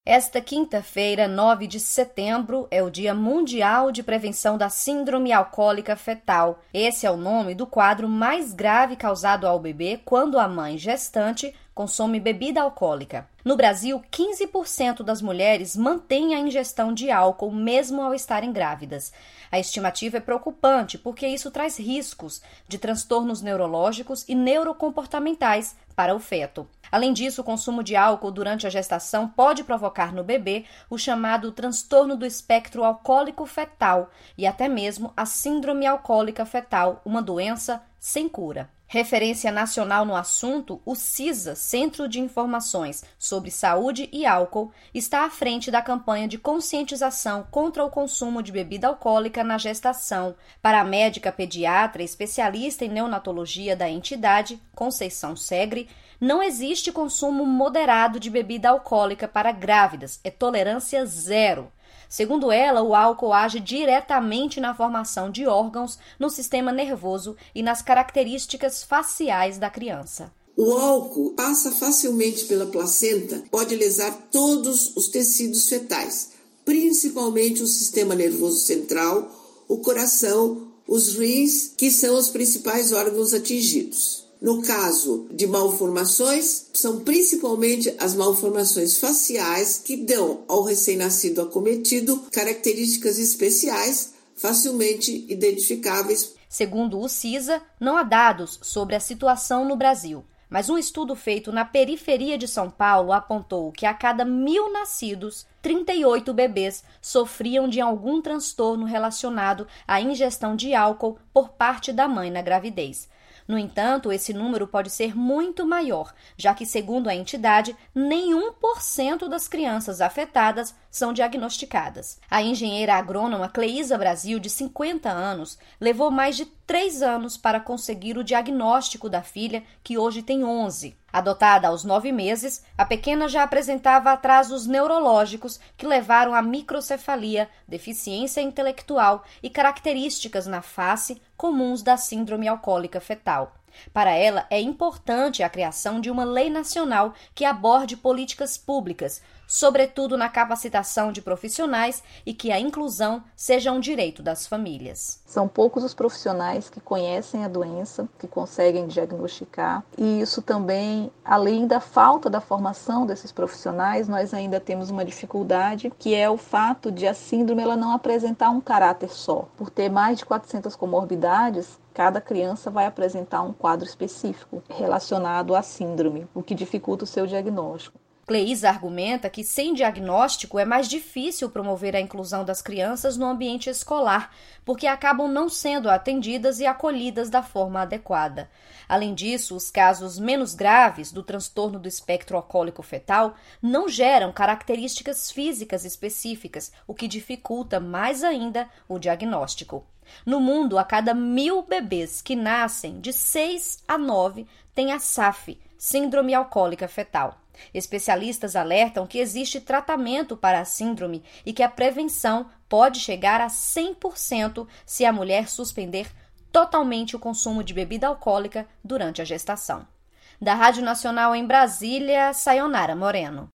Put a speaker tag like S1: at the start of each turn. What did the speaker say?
S1: Esta quinta-feira, 9 de setembro, é o Dia Mundial de Prevenção da Síndrome Alcoólica Fetal. Esse é o nome do quadro mais grave causado ao bebê quando a mãe gestante consome bebida alcoólica. No Brasil, 15% das mulheres mantêm a ingestão de álcool mesmo ao estarem grávidas. A estimativa é preocupante porque isso traz riscos de transtornos neurológicos e neurocomportamentais para o feto. Além disso, o consumo de álcool durante a gestação pode provocar no bebê o chamado transtorno do espectro alcoólico fetal e até mesmo a síndrome alcoólica fetal, uma doença sem cura. Referência nacional no assunto, o CISA, Centro de Informações sobre Saúde e Álcool, está à frente da campanha de conscientização contra o consumo de bebida alcoólica na gestação. Para a médica pediatra e especialista em neonatologia da entidade, Conceição Segre, não existe consumo moderado de bebida alcoólica para grávidas, é tolerância zero. Segundo ela, o álcool age diretamente na formação de órgãos, no sistema nervoso e nas características faciais da criança.
S2: O álcool passa facilmente pela placenta, pode lesar todos os tecidos fetais, principalmente o sistema nervoso central, o coração, os rins, que são os principais órgãos atingidos. No caso de malformações, são principalmente as malformações faciais que dão ao recém-nascido acometido características especiais facilmente identificáveis.
S1: Segundo o CISA, não há dados sobre a situação no Brasil, mas um estudo feito na periferia de São Paulo apontou que a cada 1.000 nascidos, 38 bebês sofriam de algum transtorno relacionado à ingestão de álcool por parte da mãe na gravidez. No entanto, esse número pode ser muito maior, já que, segundo a entidade, nem 1% das crianças afetadas são diagnosticadas. A engenheira agrônoma Cleísa Brasil, de 50 anos, levou mais de 3 anos para conseguir o diagnóstico da filha, que hoje tem 11. Adotada aos 9 meses, a pequena já apresentava atrasos neurológicos que levaram à microcefalia, deficiência intelectual e características na face comuns da síndrome alcoólica fetal. Para ela, é importante a criação de uma lei nacional que aborde políticas públicas, sobretudo na capacitação de profissionais e que a inclusão seja um direito das famílias.
S3: São poucos os profissionais que conhecem a doença, que conseguem diagnosticar, e isso também, além da falta da formação desses profissionais, nós ainda temos uma dificuldade, que é o fato de a síndrome ela não apresentar um caráter só. Por ter mais de 400 comorbidades, cada criança vai apresentar um quadro específico relacionado à síndrome, o que dificulta o seu diagnóstico.
S1: Cleísa argumenta que, sem diagnóstico, é mais difícil promover a inclusão das crianças no ambiente escolar, porque acabam não sendo atendidas e acolhidas da forma adequada. Além disso, os casos menos graves do transtorno do espectro alcoólico fetal não geram características físicas específicas, o que dificulta mais ainda o diagnóstico. No mundo, a cada 1.000 bebês que nascem, de 6 a 9 têm a SAF, Síndrome Alcoólica Fetal. Especialistas alertam que existe tratamento para a síndrome e que a prevenção pode chegar a 100% se a mulher suspender totalmente o consumo de bebida alcoólica durante a gestação. Da Rádio Nacional em Brasília, Sayonara Moreno.